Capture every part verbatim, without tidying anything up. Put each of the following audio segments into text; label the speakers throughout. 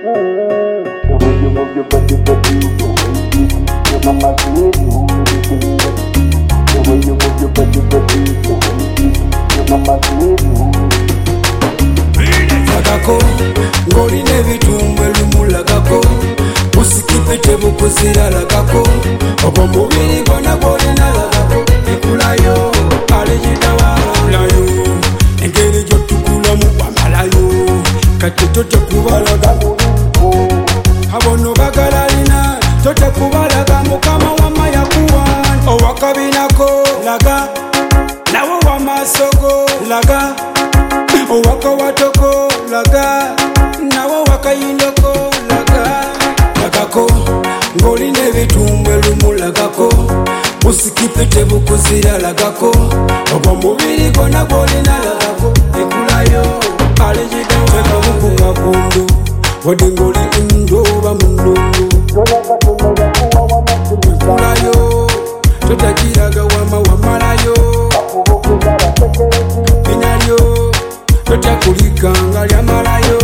Speaker 1: The way you move your body, body, the way you your mama give you everything. The way you move your body, body, the way you your mama give you.
Speaker 2: Lagako, ngoli nevitumwe lumulagako. Usikipite bukuzira lagako. Obo mubiri gona golina lagako. Ekulayo, alejida walayo. Engeri jotukula muwamalayo. Kati tote kubalaga abono bagalalina tote kubalaga mukama wama yakuwan owakabinako laga nawo wamasogo laga owakawatoko laga nawo wakayindoko laga lagako ngolina ebitumwe lumulagako usikipite bukuzira lagako ogwo mubiri gona golina lagako ekulayo alejida walaga kundu wadingoli indoba munungu ekulayo totakiraga wama wamalayo binalyo totakulikanga lyamalayo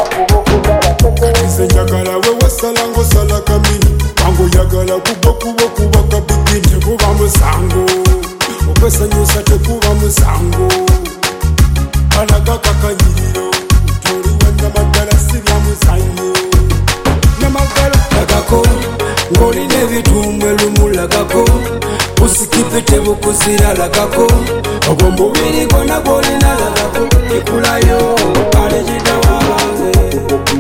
Speaker 3: Kise njagala wewe salango sala kamini wangu yagala kubo kubo kuba kabigini tekuba musango okwesanyusa tekuba musango alaga kakanyiriro tori wenda magala sibya musanyo namagala
Speaker 2: lagako ngolina ebitumwe lumulagako usikipite bukuzira lagako ogwo mubiri gona golina lagako ekulayo alejida wabange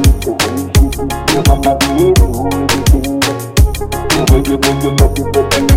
Speaker 1: Your mama give you everything. The way you move your body, body.